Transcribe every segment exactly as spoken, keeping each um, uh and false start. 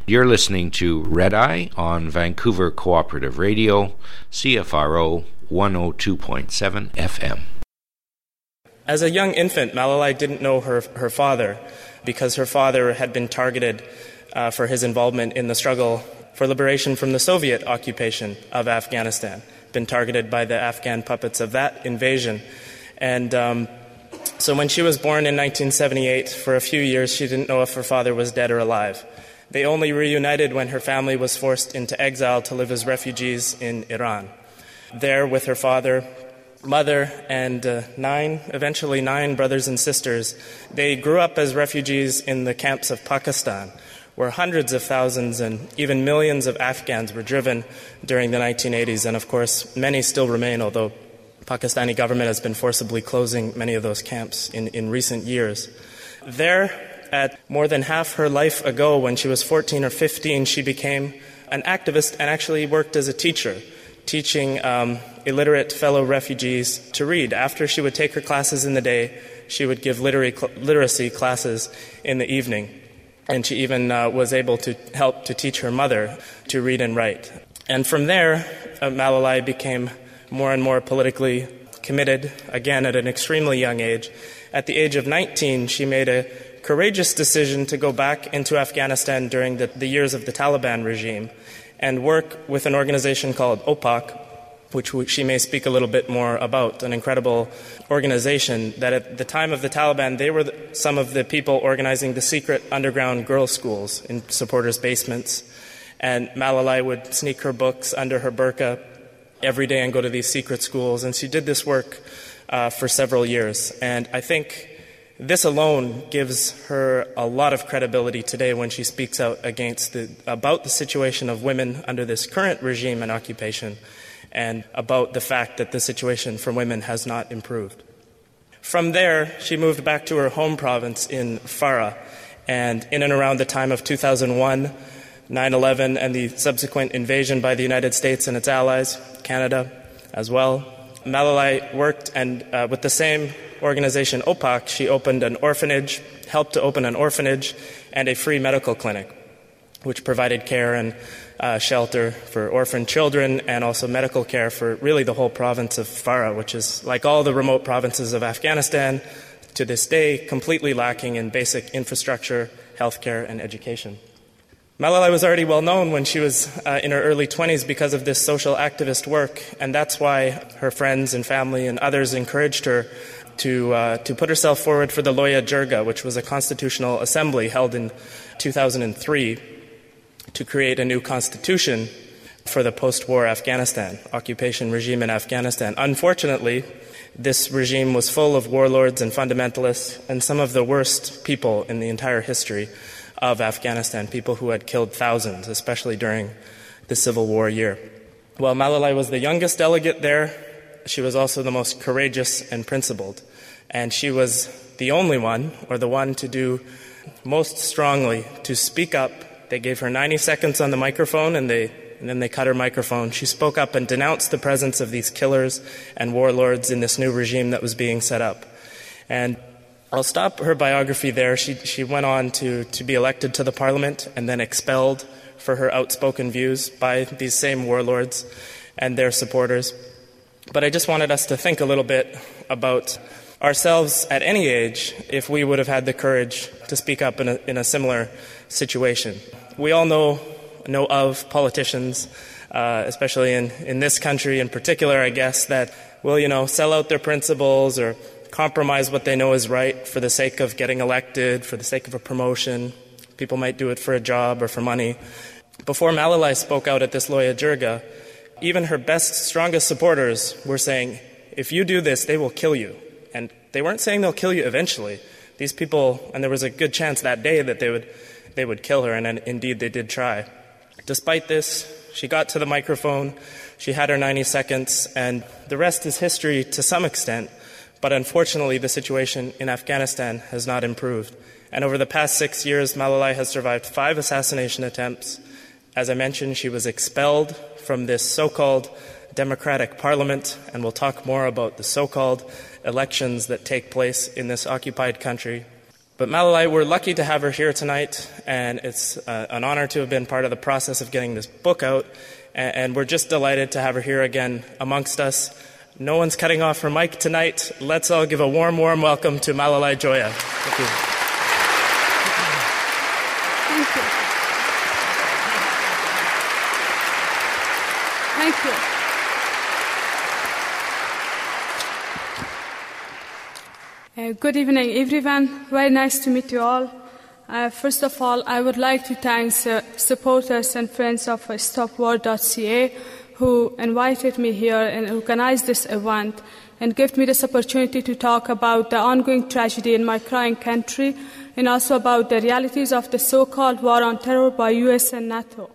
You're listening to Red Eye on Vancouver Cooperative Radio, C F R O one oh two point seven F M. As a young infant, Malalai didn't know her, her father because her father had been targeted uh, for his involvement in the struggle for liberation from the Soviet occupation of Afghanistan, been targeted by the Afghan puppets of that invasion. And um, so when she was born in nineteen seventy-eight, for a few years she didn't know if her father was dead or alive. They only reunited when her family was forced into exile to live as refugees in Iran. There, with her father, mother, and uh, nine, eventually nine brothers and sisters, they grew up as refugees in the camps of Pakistan, where hundreds of thousands and even millions of Afghans were driven during the nineteen eighties. And of course, many still remain, although the Pakistani government has been forcibly closing many of those camps in, in recent years. There, at more than half her life ago, when she was fourteen or fifteen, she became an activist and actually worked as a teacher, teaching um, illiterate fellow refugees to read. After she would take her classes in the day, she would give literary cl- literacy classes in the evening. And she even uh, was able to help to teach her mother to read and write. And from there, uh, Malalai became more and more politically committed, again at an extremely young age. At the age of nineteen, she made a courageous decision to go back into Afghanistan during the, the years of the Taliban regime and work with an organization called O P A C, which she may speak a little bit more about, an incredible organization that at the time of the Taliban, they were the, some of the people organizing the secret underground girls' schools in supporters' basements. And Malalai would sneak her books under her burqa every day and go to these secret schools. And she did this work uh, for several years. And I think this alone gives her a lot of credibility today when she speaks out against the, about the situation of women under this current regime and occupation, and about the fact that the situation for women has not improved. From there, she moved back to her home province in Farah, and in and around the time of two thousand one, nine eleven, and the subsequent invasion by the United States and its allies, Canada as well, Malalai worked and uh, with the same organization O P A C, she opened an orphanage, helped to open an orphanage and a free medical clinic, which provided care and uh, shelter for orphan children and also medical care for really the whole province of Farah, which is, like all the remote provinces of Afghanistan, to this day completely lacking in basic infrastructure, healthcare, and education. Malalai was already well known when she was uh, in her early twenties because of this social activist work, and that's why her friends and family and others encouraged her to uh, to put herself forward for the Loya Jirga, which was a constitutional assembly held in two thousand three to create a new constitution for the post-war Afghanistan, occupation regime in Afghanistan. Unfortunately, this regime was full of warlords and fundamentalists and some of the worst people in the entire history of Afghanistan, people who had killed thousands, especially during the Civil War year. While Malalai was the youngest delegate there, she was also the most courageous and principled. And she was the only one, or the one to do most strongly, to speak up. They gave her ninety seconds on the microphone, and they and then they cut her microphone. She spoke up and denounced the presence of these killers and warlords in this new regime that was being set up. And I'll stop her biography there. She she went on to, to be elected to the parliament and then expelled for her outspoken views by these same warlords and their supporters. But I just wanted us to think a little bit about ourselves at any age if we would have had the courage to speak up in a, in a similar situation. We all know know of politicians, uh, especially in, in this country in particular, I guess, that will, you know, sell out their principles or compromise what they know is right for the sake of getting elected, for the sake of a promotion. People might do it for a job or for money. Before Malalai spoke out at this Loya Jirga, even her best, strongest supporters were saying, if you do this, they will kill you. And they weren't saying they'll kill you eventually. These people, and there was a good chance that day that they would they would kill her, and, and indeed they did try. Despite this, she got to the microphone, she had her ninety seconds, and the rest is history to some extent. But unfortunately, the situation in Afghanistan has not improved. And over the past six years, Malalai has survived five assassination attempts. As I mentioned, she was expelled from this so-called democratic parliament, and we'll talk more about the so-called elections that take place in this occupied country. But Malalai, we're lucky to have her here tonight, and it's uh, an honor to have been part of the process of getting this book out, and, and we're just delighted to have her here again amongst us. No one's cutting off her mic tonight. Let's all give a warm, warm welcome to Malalai Joya. Thank you. Thank you. Thank you. Uh, good evening, everyone. Very nice to meet you all. Uh, first of all, I would like to thank uh, supporters and friends of uh, stop war dot c a who invited me here and organized this event and gave me this opportunity to talk about the ongoing tragedy in my crying country and also about the realities of the so-called war on terror by U S and NATO.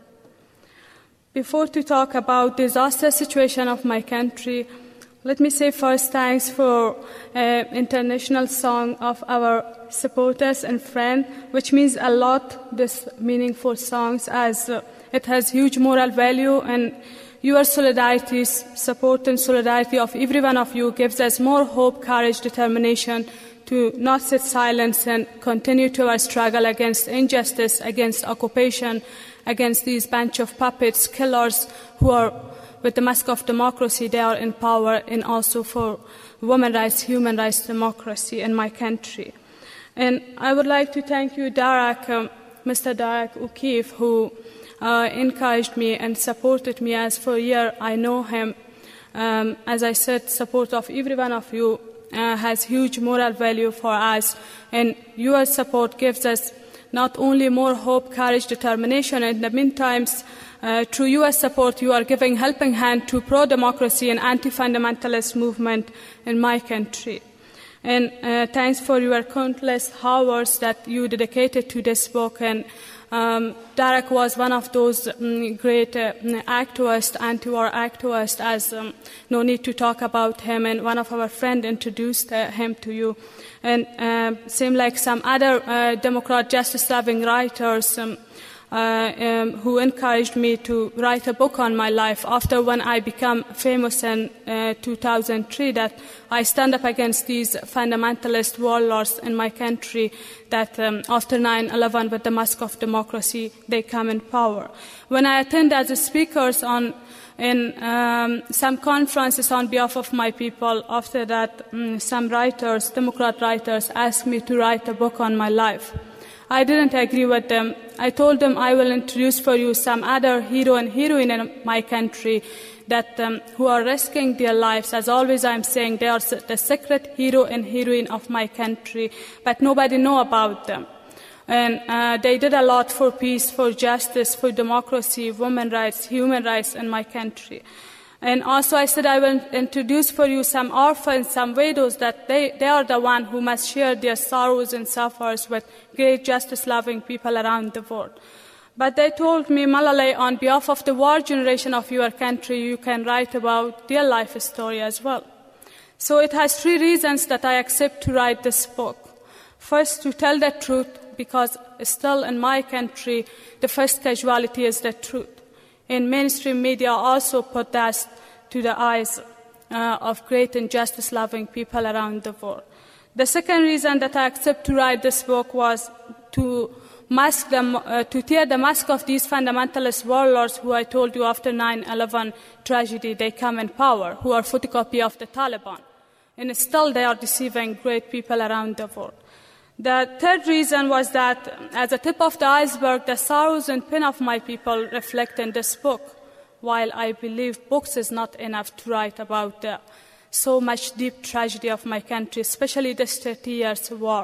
Before to talk about the disaster situation of my country, let me say first thanks for uh, international song of our supporters and friends, which means a lot, this meaningful songs, as uh, it has huge moral value, and your solidarity, support and solidarity of every one of you gives us more hope, courage, determination to not sit silent and continue to our struggle against injustice, against occupation, against these bunch of puppets, killers who are with the mask of democracy, they are in power, and also for women's rights, human rights, democracy in my country. And I would like to thank you, Darek, um, Mister Darek O'Keefe, who uh, encouraged me and supported me as for a year I know him. Um, as I said, support of every one of you uh, has huge moral value for us, and your support gives us not only more hope, courage, determination, and in the meantime, Uh, through U S support, you are giving helping hand to pro-democracy and anti-fundamentalist movement in my country. And uh, thanks for your countless hours that you dedicated to this book. And um, Darek was one of those um, great uh, activists, anti-war activists, as um, no need to talk about him. And one of our friends introduced uh, him to you. And uh, same like some other uh, Democrat justice-loving writers, um, Uh, um, who encouraged me to write a book on my life after when I became famous in uh, two thousand three, that I stand up against these fundamentalist warlords in my country that um, after nine eleven with the mask of democracy they come in power. When I attend as a speaker on in um, some conferences on behalf of my people, after that um, some writers, Democrat writers, asked me to write a book on my life. I didn't agree with them. I told them I will introduce for you some other hero and heroine in my country that um, who are risking their lives. As always I'm saying, they are the secret hero and heroine of my country, but nobody know about them. And uh, they did a lot for peace, for justice, for democracy, women's rights, human rights in my country. And also I said I will introduce for you some orphans, some widows, that they, they are the one who must share their sorrows and suffers with great justice-loving people around the world. But they told me, Malalai, on behalf of the war generation of your country, you can write about their life story as well. So it has three reasons that I accept to write this book. First, to tell the truth, because still in my country, the first casualty is the truth. And mainstream media also put that to the eyes uh, of great and justice-loving people around the world. The second reason that I accept to write this book was to mask them, uh, to tear the mask of these fundamentalist warlords who I told you after nine eleven tragedy, they come in power, who are photocopy of the Taliban. And still they are deceiving great people around the world. The third reason was that, as a tip of the iceberg, the sorrows and pain of my people reflect in this book, while I believe books is not enough to write about the so much deep tragedy of my country, especially this thirty years war.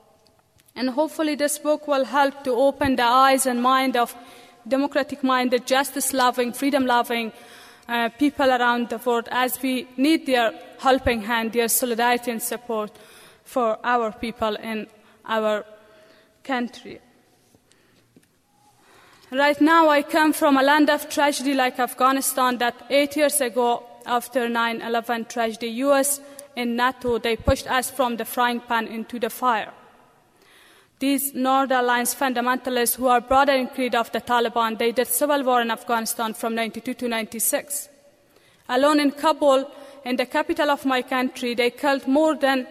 And hopefully this book will help to open the eyes and mind of democratic-minded, justice-loving, freedom-loving uh, people around the world, as we need their helping hand, their solidarity and support for our people in our country. Right now I come from a land of tragedy like Afghanistan, that eight years ago, after nine eleven tragedy, U S and NATO, they pushed us from the frying pan into the fire. These North Alliance fundamentalists who are brother in creed of the Taliban, they did civil war in Afghanistan from ninety-two to ninety-six. Alone in Kabul, in the capital of my country, they killed more than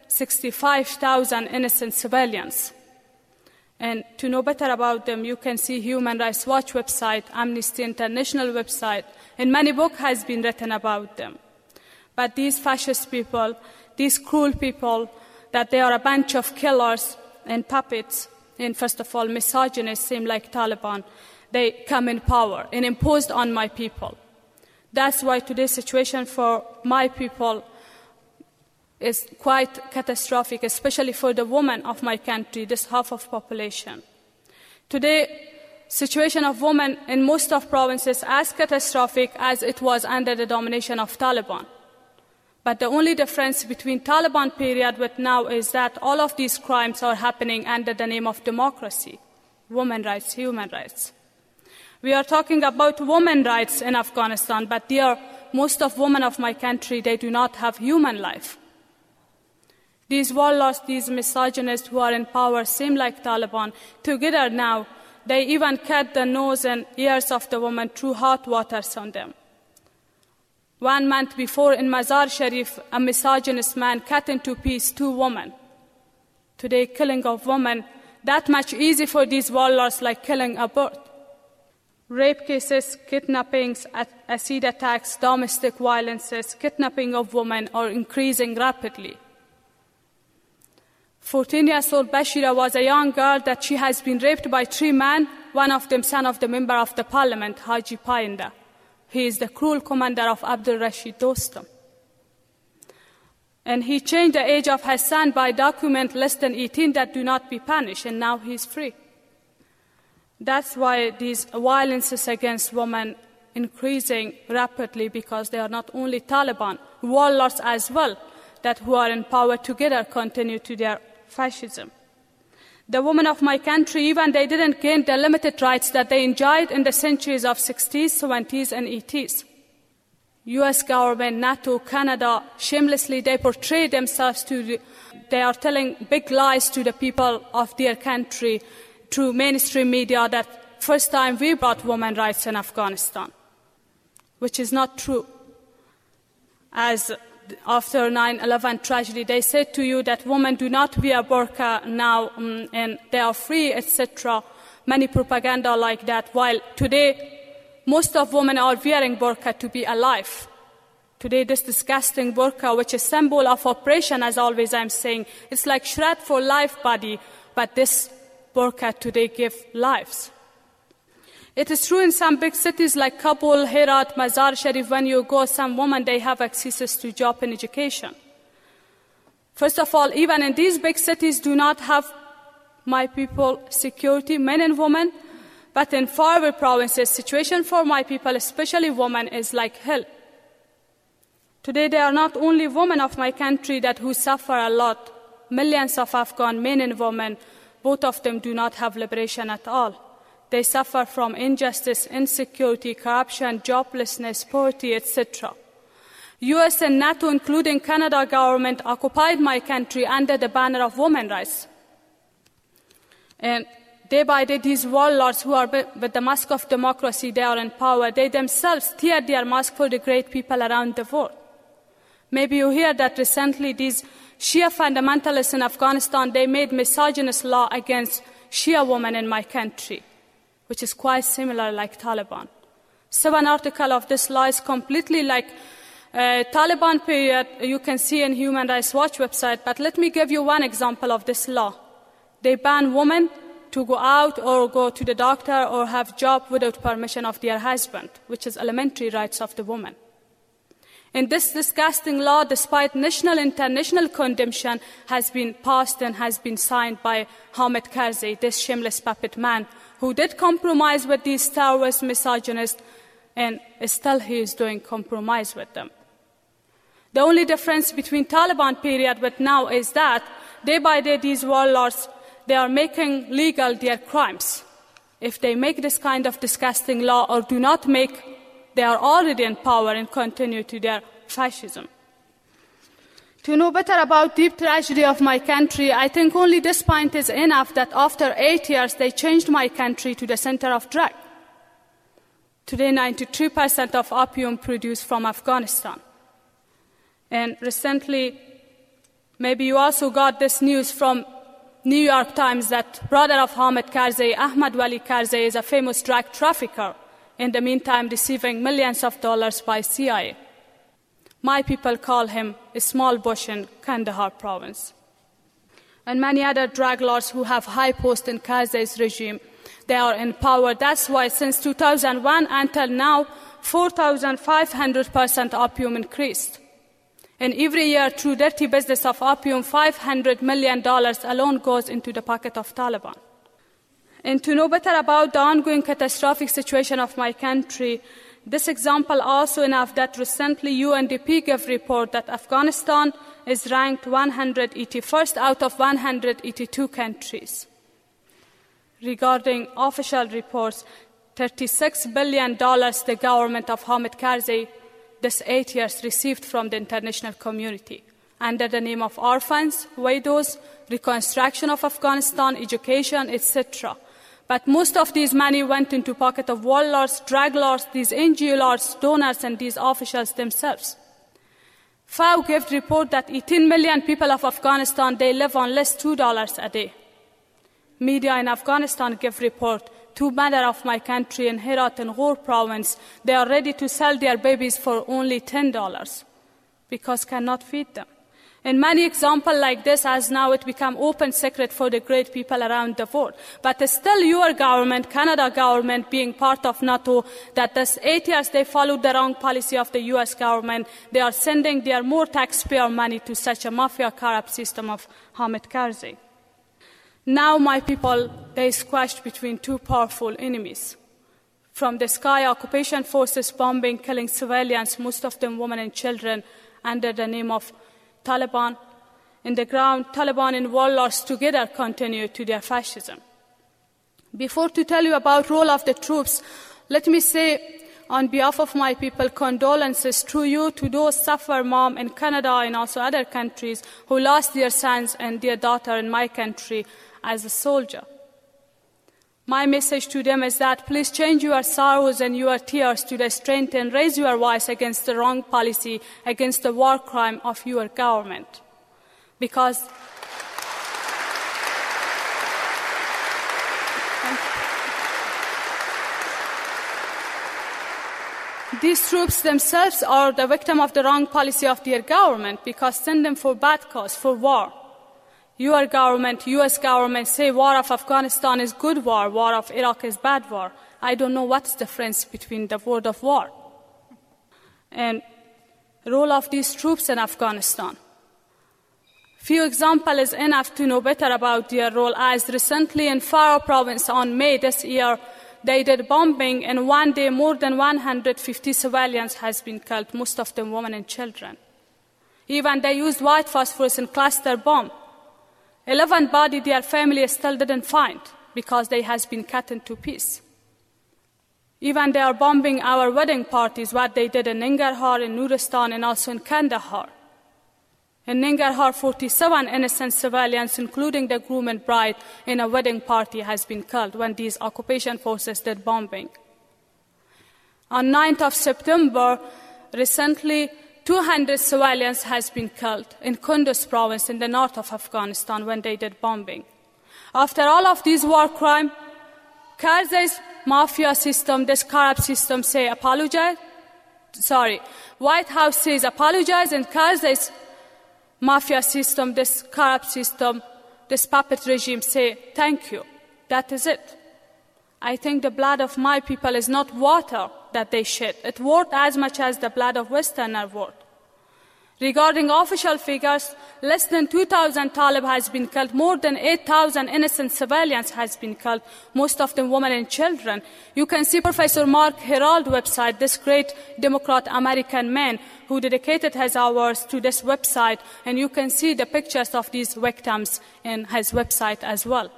sixty-five thousand innocent civilians. And to know better about them, you can see Human Rights Watch website, Amnesty International website, and many books has been written about them. But these fascist people, these cruel people, that they are a bunch of killers and puppets, and first of all, misogynists, same like Taliban, they come in power and imposed on my people. That's why today's situation for my people is quite catastrophic, especially for the women of my country, this half of population. Today, situation of women in most of provinces as catastrophic as it was under the domination of Taliban. But the only difference between Taliban period with now is that all of these crimes are happening under the name of democracy, women's rights, human rights. We are talking about women's rights in Afghanistan, but they are, most of women of my country, they do not have human life. These warlords, these misogynists who are in power, seem like Taliban. Together now, they even cut the nose and ears of the women through hot waters on them. One month before in Mazar Sharif, a misogynist man cut into pieces two women. Today, killing of women, that much easy for these warlords like killing a bird. Rape cases, kidnappings, acid attacks, domestic violences, kidnapping of women are increasing rapidly. fourteen-year-old Bashira was a young girl that she has been raped by three men, one of them son of the member of the parliament, Haji Painda. He is the cruel commander of Abdul Rashid Dostum. And he changed the age of his son by document less than eighteen that do not be punished, and now he's free. That's why these violences against women increasing rapidly, because they are not only Taliban, warlords as well, that who are in power together continue to their fascism. The women of my country, even they didn't gain the limited rights that they enjoyed in the centuries of sixties, seventies, and eighties. U S government, NATO, Canada, shamelessly they portray themselves to, the, they are telling big lies to the people of their country through mainstream media that first time we brought women's rights in Afghanistan, which is not true. As after nine eleven tragedy, they said to you that women do not wear burqa now um, and they are free, et cetera. Many propaganda like that, while today most of women are wearing burqa to be alive. Today this disgusting burqa, which is symbol of oppression, as always I'm saying, it's like shred for life body, but this burqa today give lives. It is true in some big cities like Kabul, Herat, Mazar Sharif, when you go, some women, they have access to job and education. First of all, even in these big cities do not have, my people, security, men and women, but in faraway provinces, situation for my people, especially women, is like hell. Today, they are not only women of my country that who suffer a lot. Millions of Afghan men and women, both of them do not have liberation at all. They suffer from injustice, insecurity, corruption, joblessness, poverty, et cetera. U S and NATO, including Canada government, occupied my country under the banner of women's rights. And day by day, these warlords who are with the mask of democracy, they are in power. They themselves tear their mask for the great people around the world. Maybe you hear that recently these Shia fundamentalists in Afghanistan, they made misogynist law against Shia women in my country, which is quite similar like Taliban. Seven article of this law is completely like uh, Taliban period, you can see in Human Rights Watch website, but let me give you one example of this law. They ban women to go out or go to the doctor or have job without permission of their husband, which is elementary rights of the woman. And this disgusting law, despite national and international condemnation, has been passed and has been signed by Hamid Karzai, this shameless puppet man, who did compromise with these terrorist misogynists, and still he is doing compromise with them. The only difference between Taliban period with now is that day by day these warlords, they are making legal their crimes. If they make this kind of disgusting law or do not make, they are already in power and continue to their fascism. To know better about deep tragedy of my country, I think only this point is enough that after eight years they changed my country to the center of drug. Today, ninety-three percent of opium produced from Afghanistan. And recently, Maybe you also got this news from New York Times that brother of Hamid Karzai, Ahmad Wali Karzai, is a famous drug trafficker, in the meantime receiving millions of dollars by C I A. My people call him a small bush in Kandahar province. And many other drug lords who have high posts in Karzai's regime, they are in power. That's why since two thousand one until now, four thousand five hundred percent opium increased. And every year, through dirty business of opium, five hundred million dollars alone goes into the pocket of Taliban. And to know better about the ongoing catastrophic situation of my country, this example also enough that recently U N D P gave report that Afghanistan is ranked one hundred eighty-first out of one hundred eighty-two countries. Regarding official reports, thirty-six billion dollars the government of Hamid Karzai this eight years received from the international community under the name of orphans, widows, reconstruction of Afghanistan, education, et cetera. But most of these money went into pocket of warlords, drug lords, these N G O lords, donors, and these officials themselves. F A O gave report that eighteen million people of Afghanistan, they live on less two dollars a day. Media in Afghanistan give report, two mother of my country in Herat and Ghor province, they are ready to sell their babies for only ten dollars because cannot feed them. And many examples like this, as now it become open secret for the great people around the world. But still your government, Canada government, being part of NATO, that this eight years they followed the wrong policy of the U S government, they are sending their more taxpayer money to such a mafia corrupt system of Hamid Karzai. Now my people, they squashed between two powerful enemies. From the sky, occupation forces bombing, killing civilians, most of them women and children, under the name of Taliban. In the ground, Taliban and warlords together continue to their fascism. Before to tell you about role of the troops, let me say on behalf of my people, condolences through you to those suffer mom in Canada and also other countries who lost their sons and their daughter in my country as a soldier. My message to them is that please change your sorrows and your tears to the strength and raise your voice against the wrong policy, against the war crime of your government. Because these troops themselves are the victim of the wrong policy of their government, because send them for bad cause, for war. Your government, U S government, say war of Afghanistan is good war, war of Iraq is bad war. I don't know what's the difference between the word of war. And role of these troops in Afghanistan. Few examples is enough to know better about their role, as recently in Faro province on May this year, they did bombing, and one day more than one hundred fifty civilians has been killed, most of them women and children. Even they used white phosphorus and cluster bomb. Eleven bodies their family still didn't find because they has been cut into pieces. Even they are bombing our wedding parties, what they did in Nangarhar, in Nuristan, and also in Kandahar. In Nangarhar, forty-seven innocent civilians, including the groom and bride, in a wedding party has been killed when these occupation forces did bombing. On ninth of September, recently, two hundred civilians has been killed in Kunduz province in the north of Afghanistan when they did bombing. After all of these war crimes, Karzai's mafia system, this corrupt system, say apologize. Sorry, White House says apologize, and Karzai's mafia system, this corrupt system, this puppet regime say thank you. That is it. I think the blood of my people is not water that they shed. It's worth as much as the blood of Westerner worth. Regarding official figures, less than two thousand Talib has been killed, more than eight thousand innocent civilians has been killed, most of them women and children. You can see Professor Mark Herald website, this great Democrat American man who dedicated his hours to this website, and you can see the pictures of these victims in his website as well.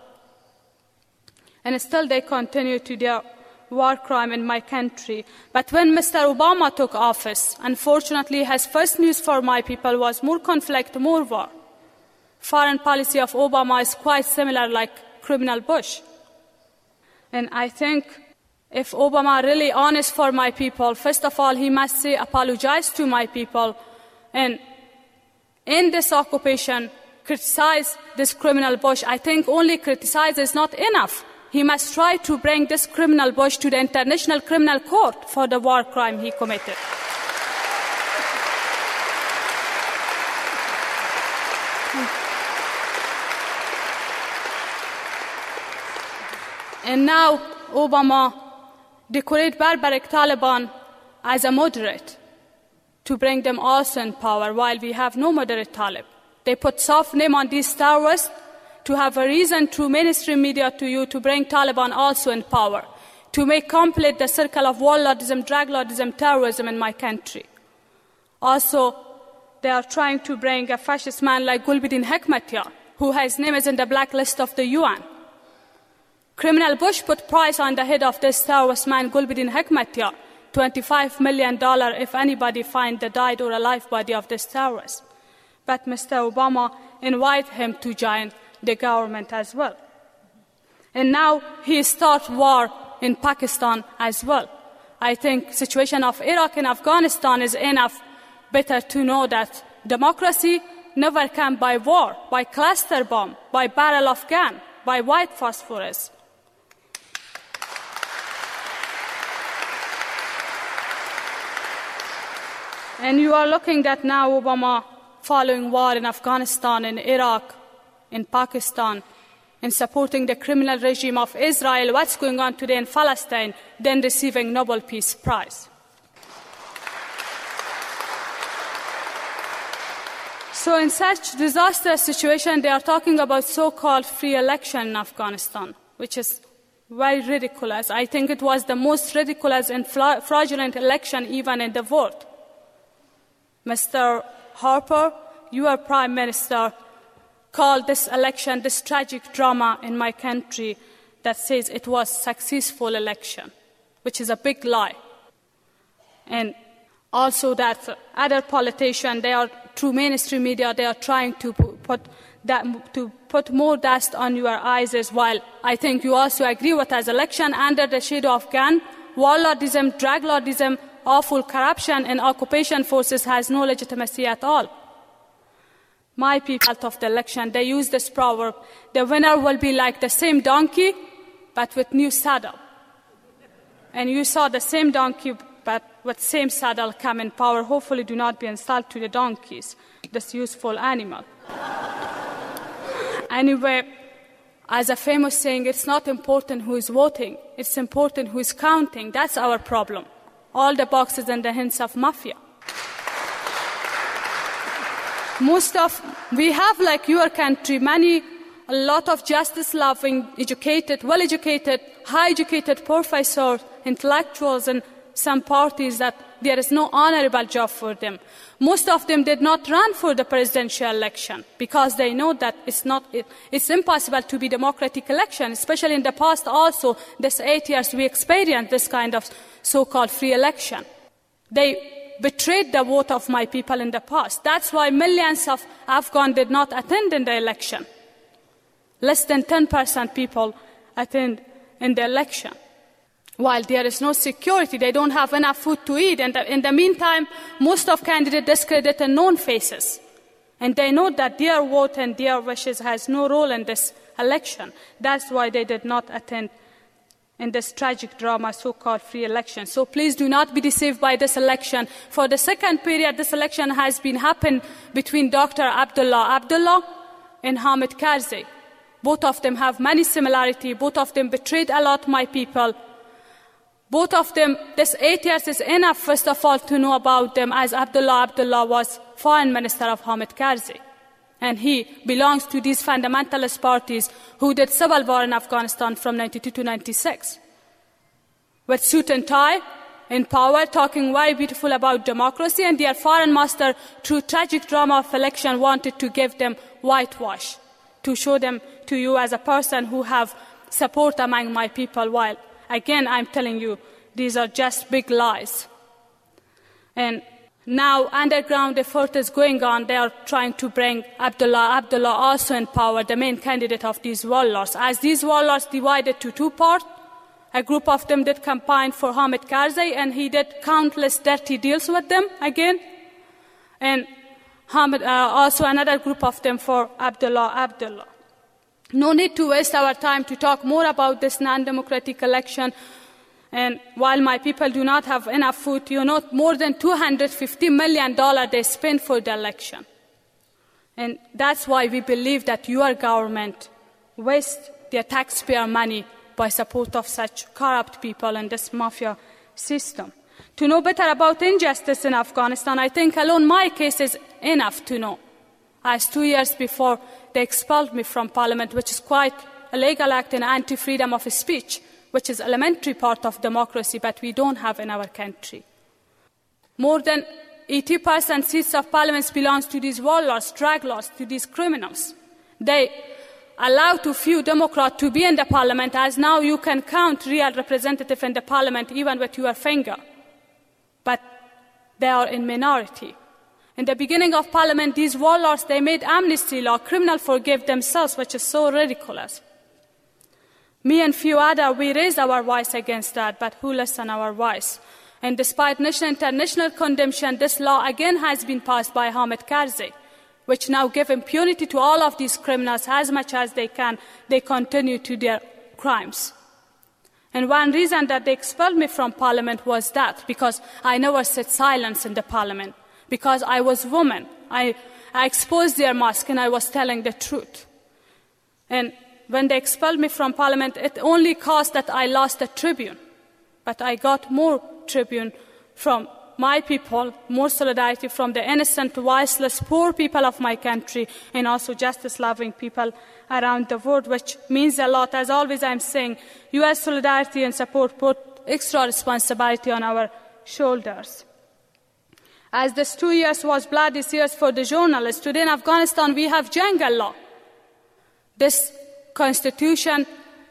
And still they continue to their war crime in my country. But when Mister Obama took office, unfortunately, his first news for my people was more conflict, more war. Foreign policy of Obama is quite similar like criminal Bush. And I think if Obama really honest for my people, first of all, he must say apologize to my people and in this occupation, criticize this criminal Bush. I think only criticize is not enough. He must try to bring this criminal Bush to the International Criminal Court for the war crime he committed. And now Obama decorate barbaric Taliban as a moderate to bring them also in power, while we have no moderate Talib. They put soft name on these terrorists to have a reason through mainstream media to you to bring Taliban also in power, to make complete the circle of warlordism, drug lordism, terrorism in my country. Also, they are trying to bring a fascist man like Gulbuddin Hekmatyar, who his name is in the blacklist of the U N. Criminal Bush put price on the head of this terrorist man, Gulbuddin Hekmatyar, twenty-five million dollars if anybody finds the died or alive body of this terrorist. But Mister Obama invited him to join the government as well. And now he starts war in Pakistan as well. I think the situation of Iraq and Afghanistan is enough better to know that democracy never came by war, by cluster bomb, by barrel of gun, by white phosphorus. And you are looking at now Obama following war in Afghanistan, in Iraq, in Pakistan, in supporting the criminal regime of Israel, what's going on today in Palestine, then receiving Nobel Peace Prize. So in such disastrous situation, they are talking about so-called free election in Afghanistan, which is very ridiculous. I think it was the most ridiculous and fraudulent election even in the world. Mister Harper, your Prime Minister, called this election this tragic drama in my country that says it was a successful election, which is a big lie. And also that other politicians, they are, through mainstream media, they are trying to put, that, to put more dust on your eyes as well. I think you also agree with us, election under the shadow of gun, warlordism, drug lordism, awful corruption and occupation forces has no legitimacy at all. My people of the election, they use this proverb, the winner will be like the same donkey, but with new saddle. And you saw the same donkey, but with same saddle come in power. Hopefully do not be installed to the donkeys, this useful animal. Anyway, as a famous saying, it's not important who is voting, it's important who is counting. That's our problem. All the boxes and the hints of mafia. Most of, we have, like your country, many, a lot of justice-loving, educated, well-educated, high-educated professors, intellectuals, and some parties that there is no honorable job for them. Most of them did not run for the presidential election because they know that it's not, it, it's impossible to be democratic election, especially in the past also, this eight years we experienced this kind of so-called free election. They betrayed the vote of my people in the past. That's why millions of Afghans did not attend in the election. Less than ten percent people attend in the election. While there is no security, they don't have enough food to eat. And in the meantime, most of candidates discredit known faces. And they know that their vote and their wishes has no role in this election. That's why they did not attend in this tragic drama, so-called free election. So please do not be deceived by this election. For the second period, this election has been happened between Doctor Abdullah Abdullah and Hamid Karzai. Both of them have many similarities. Both of them betrayed a lot my people. Both of them, this eight years is enough, first of all, to know about them, as Abdullah Abdullah was foreign minister of Hamid Karzai. And he belongs to these fundamentalist parties who did civil war in Afghanistan from ninety-two to ninety-six. With suit and tie, in power, talking very beautiful about democracy, and their foreign master, through tragic drama of election, wanted to give them whitewash, to show them to you as a person who have support among my people, while, again, I'm telling you, these are just big lies. And now, underground effort is going on. They are trying to bring Abdullah Abdullah also in power, the main candidate of these warlords. As these warlords divided to two parts, a group of them did campaign for Hamid Karzai, and he did countless dirty deals with them again. And Hamid, uh, also another group of them for Abdullah Abdullah. No need to waste our time to talk more about this non-democratic election. And while my people do not have enough food, you know, more than two hundred fifty million dollars they spent for the election. And that's why we believe that your government wastes their taxpayer money by support of such corrupt people and this mafia system. To know better about injustice in Afghanistan, I think alone my case is enough to know. As two years before, they expelled me from parliament, which is quite a legal act and anti-freedom of speech, which is elementary part of democracy, but we don't have in our country. More than eighty percent seats of parliament belongs to these warlords, drug lords, to these criminals. They allow too few Democrats to be in the parliament, as now you can count real representatives in the parliament even with your finger. But they are in minority. In the beginning of parliament, these warlords, they made amnesty law, criminals forgive themselves, which is so ridiculous. Me and few others, we raised our voice against that, but who listened our voice? And despite national international condemnation, this law again has been passed by Hamid Karzai, which now give impunity to all of these criminals as much as they can. They continue to their crimes. And one reason that they expelled me from parliament was that, because I never said silence in the parliament, because I was a woman. I, I exposed their mask and I was telling the truth. And when they expelled me from parliament, it only caused that I lost a tribune. But I got more tribune from my people, more solidarity from the innocent, voiceless, poor people of my country, and also justice-loving people around the world, which means a lot. As always I'm saying, U S solidarity and support put extra responsibility on our shoulders. As this two years was bloody years for the journalists, today in Afghanistan we have jungle law. This constitution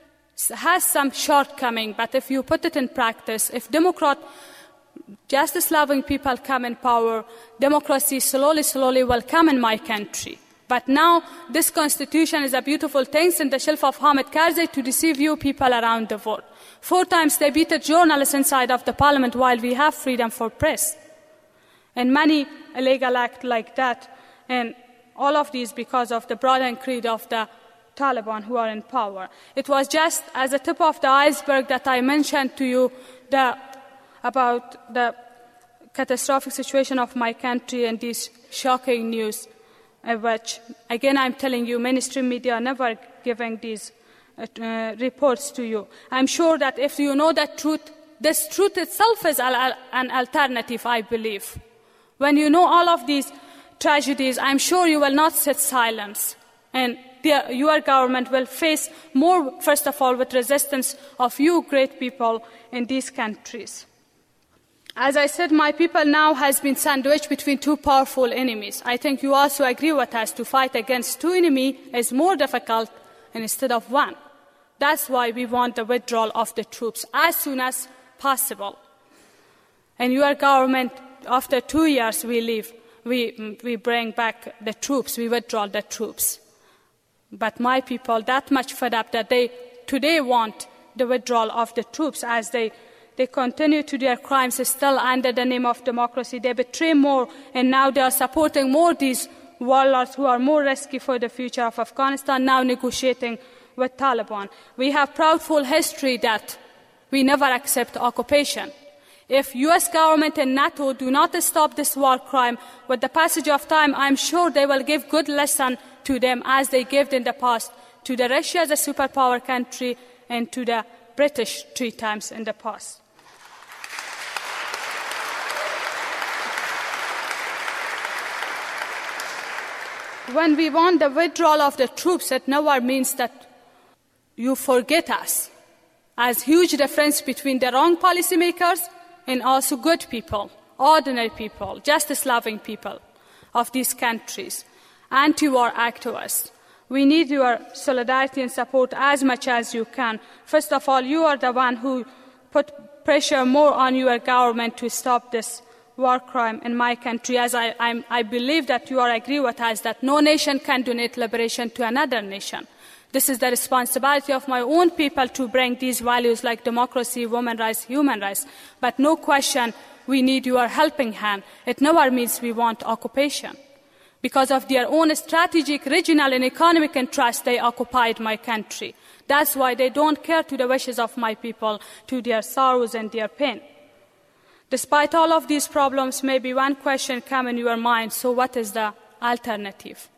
has some shortcoming, but if you put it in practice, if Democrat, justice-loving people come in power, democracy slowly, slowly will come in my country. But now this constitution is a beautiful thing in the shelf of Hamid Karzai to deceive you people around the world. Four times they beat a journalist inside of the parliament while we have freedom for press. And many illegal acts like that, and all of these because of the broad and creed of the Taliban who are in power. It was just as a tip of the iceberg that I mentioned to you the, about the catastrophic situation of my country and these shocking news, uh, which, again, I'm telling you, mainstream media are never giving these uh, uh, reports to you. I'm sure that if you know the truth, this truth itself is al- an alternative, I believe. When you know all of these tragedies, I'm sure you will not sit silent. And the, your government will face more, first of all, with resistance of you great people in these countries. As I said, my people now has been sandwiched between two powerful enemies. I think you also agree with us to fight against two enemies is more difficult instead of one. That's why we want the withdrawal of the troops as soon as possible. And your government, after two years we leave, we, we bring back the troops, we withdraw the troops. But my people, that much fed up that they today want the withdrawal of the troops as they, they continue to their crimes still under the name of democracy. They betray more, and now they are supporting more these warlords who are more risky for the future of Afghanistan, now negotiating with Taliban. We have proudful history that we never accept occupation. If U S government and NATO do not stop this war crime, with the passage of time, I'm sure they will give good lesson to them as they gave in the past to the Russia as a superpower country and to the British three times in the past. When we want the withdrawal of the troops, it never means that you forget us. As huge difference between the wrong policymakers and also good people, ordinary people, justice-loving people of these countries, anti-war activists. We need your solidarity and support as much as you can. First of all, you are the one who put pressure more on your government to stop this war crime in my country, as I, I'm, I believe that you are agree with us that no nation can donate liberation to another nation. This is the responsibility of my own people to bring these values like democracy, women's rights, human rights. But no question, we need your helping hand. It never means we want occupation. Because of their own strategic, regional, and economic interests, they occupied my country. That's why they don't care to the wishes of my people, to their sorrows and their pain. Despite all of these problems, maybe one question comes in your mind, so what is the alternative?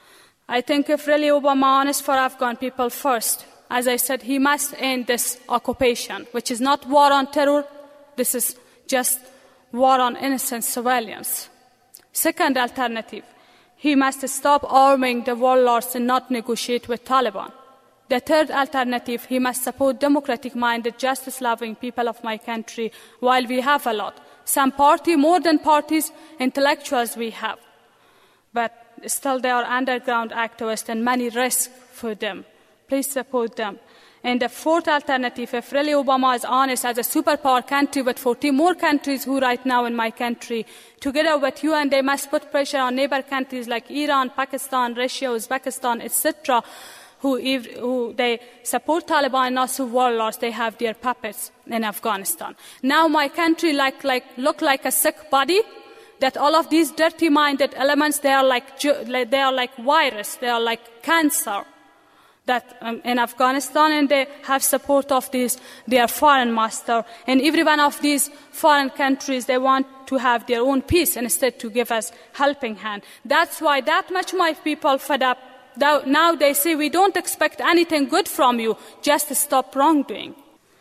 I think if really Obama is for Afghan people first, as I said, he must end this occupation, which is not war on terror, this is just war on innocent civilians. Second alternative, he must stop arming the warlords and not negotiate with Taliban. The third alternative, he must support democratic-minded, justice-loving people of my country, while we have a lot. Some party, more than parties, intellectuals we have. But still they are underground activists and many risks for them. Please support them. And the fourth alternative, if really Obama is honest as a superpower country with fourteen more countries who right now in my country, together with you, and they must put pressure on neighbor countries like Iran, Pakistan, Russia, Uzbekistan, et cetera, who, who they support Taliban and also warlords, they have their puppets in Afghanistan. Now my country like, like, look like a sick body, that all of these dirty-minded elements, they are like, they are like virus, they are like cancer. That um, in Afghanistan, and they have support of these, their foreign master. And every one of these foreign countries, they want to have their own peace instead to give us helping hand. That's why that much my people fed up. Now they say, we don't expect anything good from you, just stop wrongdoing.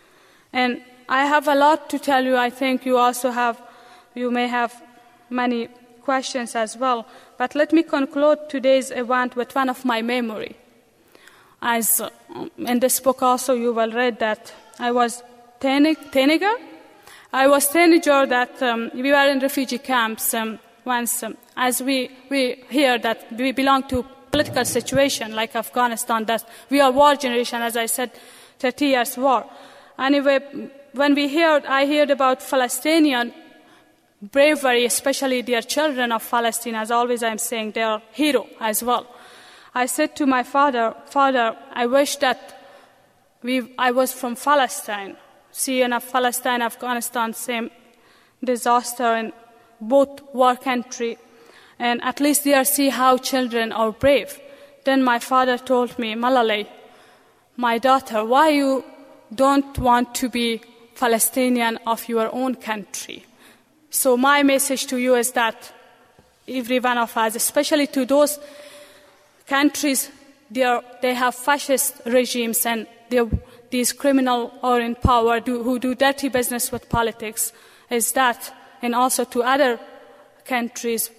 And I have a lot to tell you. I think you also have, you may have many questions as well. But let me conclude today's event with one of my memory. As uh, in this book also you will read that I was teenager. I was teenager that um, we were in refugee camps um, once. Um, as we, we hear that we belong to political situation like Afghanistan, that we are war generation, as I said, thirty years war. Anyway, when we heard, I heard about Palestinian bravery, especially their children of Palestine, as always I'm saying, they are hero as well. I said to my father, Father, I wish that we, I was from Palestine. See, in Palestine, Afghanistan, same disaster in both war country. And at least there see how children are brave. Then my father told me, Malalai, my daughter, why you don't want to be Palestinian of your own country? So my message to you is that every one of us, especially to those countries, they, are, they have fascist regimes and these criminals are in power do, who do dirty business with politics, is that, and also to other countries,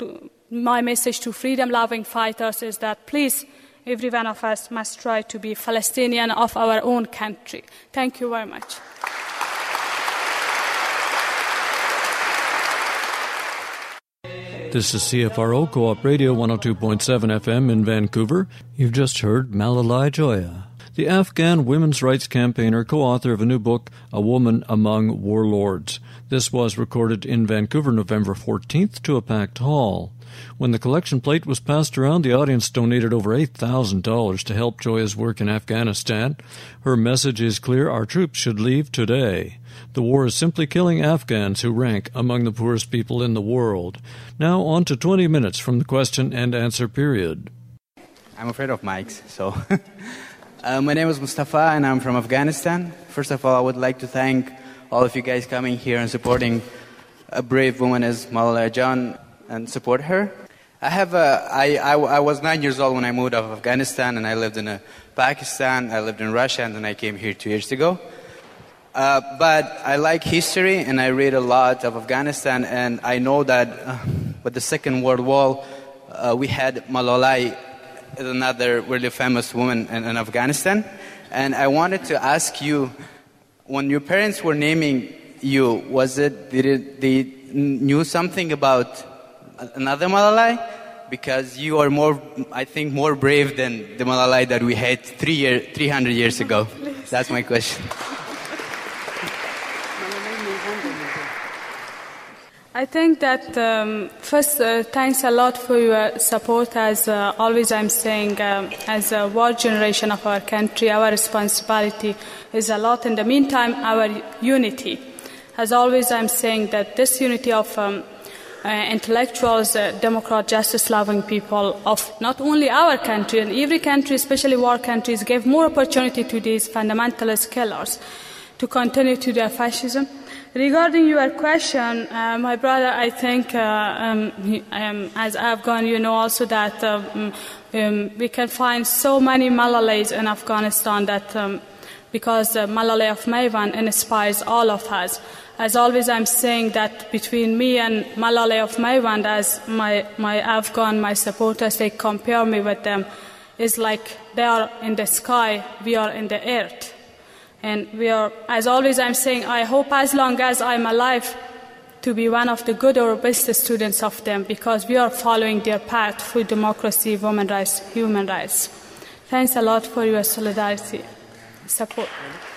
my message to freedom-loving fighters is that please, every one of us must try to be Palestinian of our own country. Thank you very much. This is C F R O Co-op Radio one oh two point seven F M in Vancouver. You've just heard Malalai Joya, the Afghan women's rights campaigner, co-author of a new book, A Woman Among Warlords. This was recorded in Vancouver November fourteenth to a packed hall. When the collection plate was passed around, the audience donated over eight thousand dollars to help Joya's work in Afghanistan. Her message is clear: our troops should leave today. The war is simply killing Afghans who rank among the poorest people in the world. Now on to twenty minutes from the question and answer period. I'm afraid of mics, so... uh, my name is Mustafa and I'm from Afghanistan. First of all, I would like to thank all of you guys coming here and supporting a brave woman as Malalai Joya and support her. I have a, I, I, I was nine years old when I moved out of Afghanistan, and I lived in a Pakistan, I lived in Russia, and then I came here two years ago. Uh, but I like history, and I read a lot of Afghanistan, and I know that uh, with the Second World War, uh, we had Malalai, another really famous woman in, in Afghanistan. And I wanted to ask you, when your parents were naming you, was it, did it, they knew something about another Malalai? Because you are more, I think, more brave than the Malalai that we had three year, three hundred years ago. That's my question. I think that um, first, uh, thanks a lot for your support. As uh, always I'm saying, um, as a war generation of our country, our responsibility is a lot. In the meantime, our unity. As always I'm saying that this unity of um, uh, intellectuals, uh, democrat, justice-loving people of not only our country, and every country, especially war countries, gave more opportunity to these fundamentalist killers to continue to their fascism. Regarding your question, uh, my brother, I think, uh, um, he, um, as Afghan, you know also that um, um, we can find so many Malalas in Afghanistan that um, because uh, Malala of Maivan inspires all of us. As always, I'm saying that between me and Malala of Maivan, as my, my Afghan, my supporters, they compare me with them, is like they are in the sky, we are in the earth. And we are, as always, I'm saying, I hope as long as I'm alive to be one of the good or best students of them, because we are following their path for democracy, women's rights, human rights. Thanks a lot for your solidarity, support.